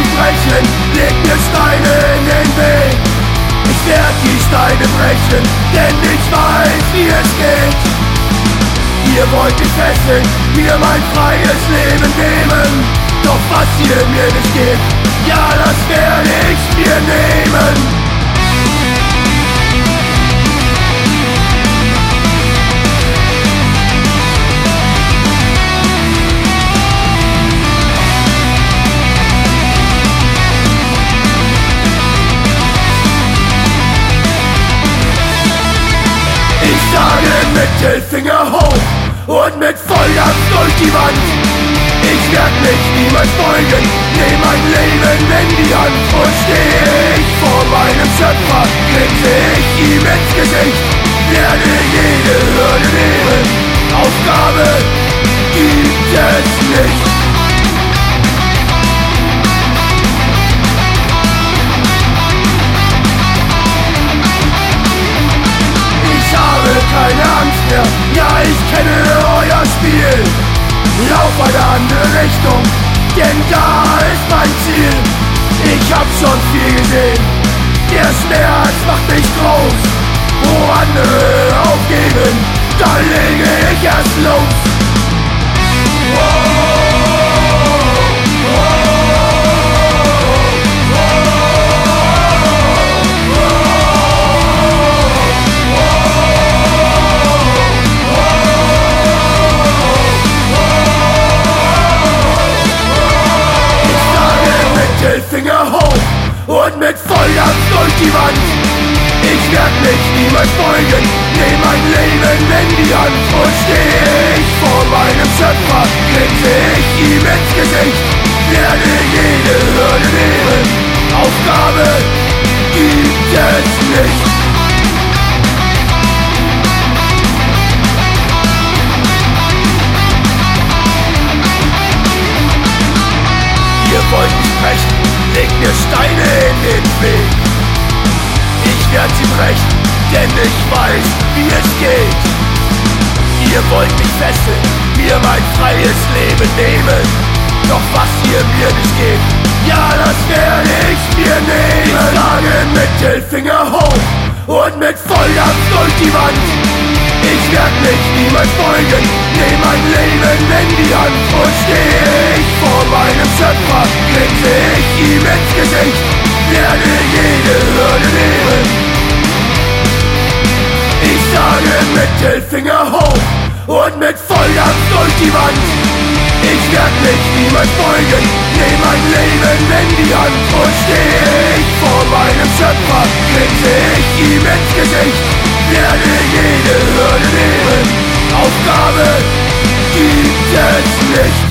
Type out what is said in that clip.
nicht brechen, leg mir Steine in den Weg. Ich werd die Steine brechen, denn ich weiß, wie es geht. Ihr wollt mich fesseln, mir mein freies Leben nehmen. Doch was ihr mir nicht gebt, ja, das werde ich mir nehmen. Ich sage Mittelfinger hoch und mit Vollgas durch die Wand. Ich werd mich niemals beugen, nehm mein Leben in die Hand. Und steh ich vor meinem Schöpfer, grinse ich ihm ins Gesicht, werde jede Hürde nehmen, Aufgabe gibt es nicht. Ich habe keine Angst mehr, ja, ich kenne euer Spiel. Lauf eine andere Richtung, denn da ist mein Ziel. Ich hab schon viel gesehen, der Schmerz macht mich groß. Wo andere aufgeben, da lege ich erst los. Finger hoch und mit Vollgas durch die Wand. Ich werd mich niemals beugen, nehm mein Leben in die Hand. Und steh ich vor meinem Schöpfer, grinse ich ihm ins Gesicht, werde jede Hürde nehmen, Aufgabe gibt es nicht. Ihr wollt mich brechen, legt mir Steine in den Weg. Ich werd sie brechen, denn ich weiß, wie es geht. Ihr wollt mich fesseln, mir mein freies Leben nehmen. Doch was ihr mir nicht gebt, ja, das werde ich mir nehmen. Ich sage Mittelfinger hoch und mit Vollgas durch die Wand. Ich werd mich niemals beugen, nehm mein Leben in die Hand. Und steh ich vor meinem Schöpfer, grinse ich ihm ins Gesicht, werde jede Hürde nehmen. Ich sage Mittelfinger hoch und mit Vollgas durch die Wand. Ich werd mich niemals beugen, nehm mein Leben in die Hand. Und steh ich vor meinem Schöpfer, grinse ich ihm ins Gesicht, werde jede Hürde nehmen, Aufgabe gibt es nicht.